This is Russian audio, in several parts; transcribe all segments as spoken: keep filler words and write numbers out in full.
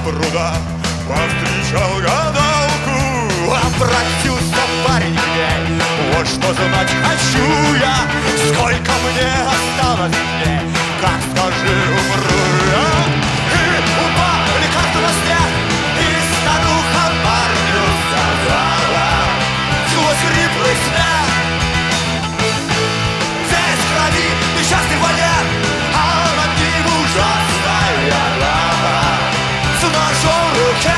пруда повстречал гадалку. Обратился парень к ней: вот что знать хочу я, сколько мне осталось дней, как скажи, умру я. и упали карты на снег, и старуха парню сказала сквозь хриплый смех: весь в крови несчастный валет, а над ним ужасная лава с ножом в руке.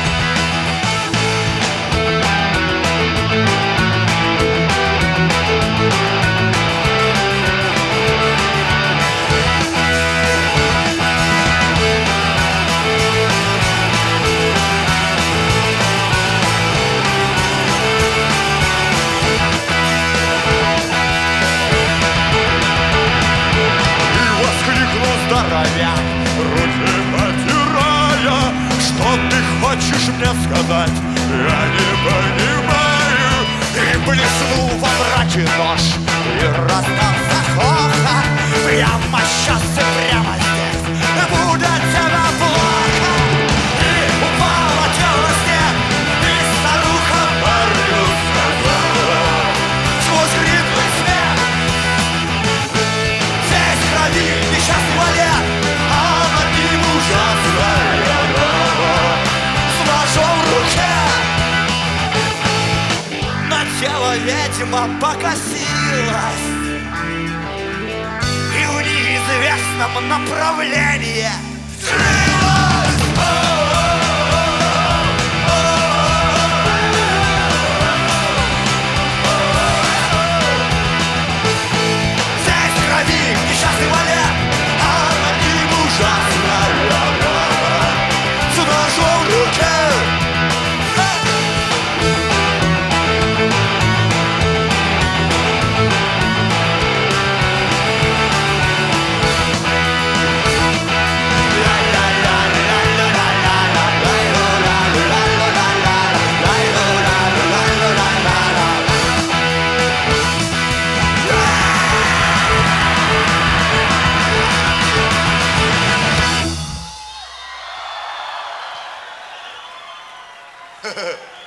Здоровяк, руки потирая: что ты хочешь мне сказать, я не понимаю. И блеснул во мраке нож, и раздался хохот: прямо сейчас и прямо здесь будет тебе плохо. И упало тело на снег, и старуха парню сказала сквозь хриплый смех: весь в крови несчастный валет, а над ним ужасная лава с ножом в руке. На тело ведьма покосилась, и в неизвестном направлении скрылась. Здесь в крови несчастный валет, а над ним ужасная лава с ножом в руке. Ха-ха.